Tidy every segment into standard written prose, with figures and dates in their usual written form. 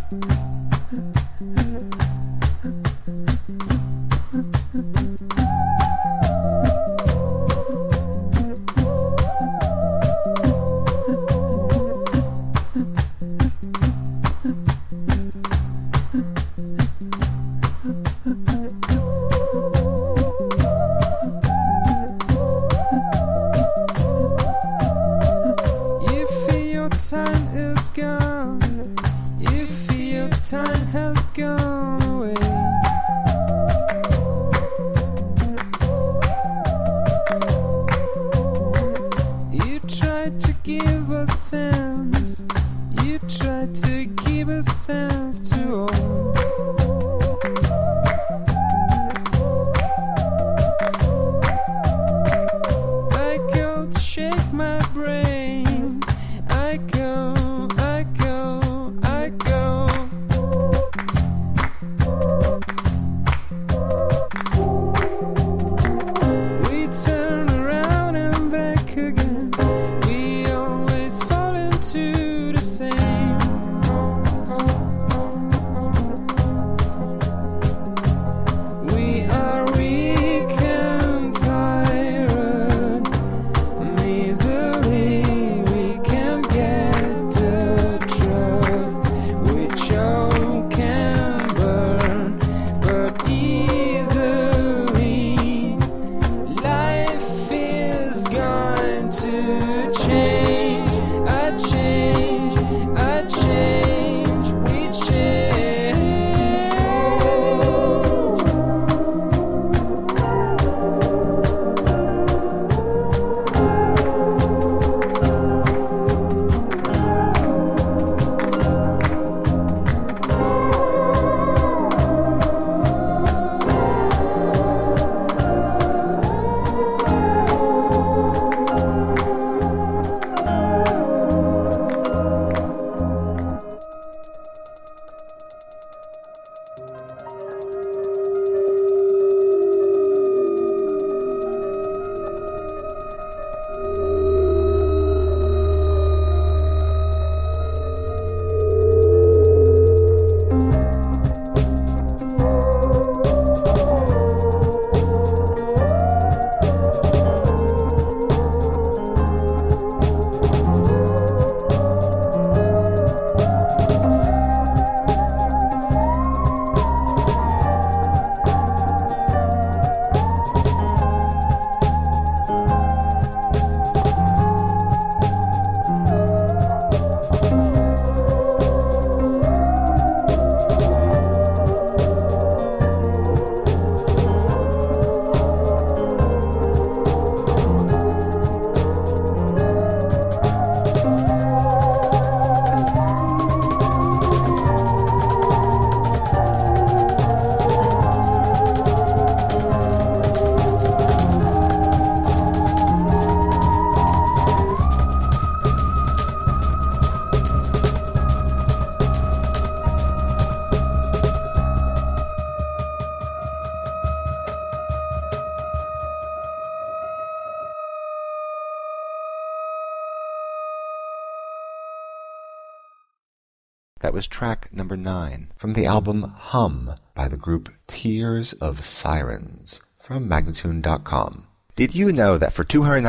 That was track number 9 from the album Hum by the group Tears of Sirens from Magnatune.com. Did you know that for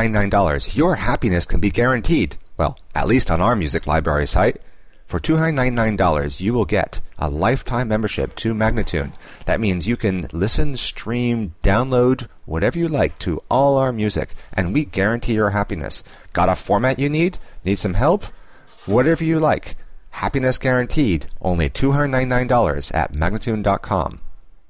$299 your happiness can be guaranteed? Well, at least on our music library site. For $299 you will get a lifetime membership to Magnatune. That means you can listen, stream, download, whatever you like to all our music, and we guarantee your happiness. Got a format you need? Need some help? Whatever you like. Happiness guaranteed. Only $299 at Magnatune.com.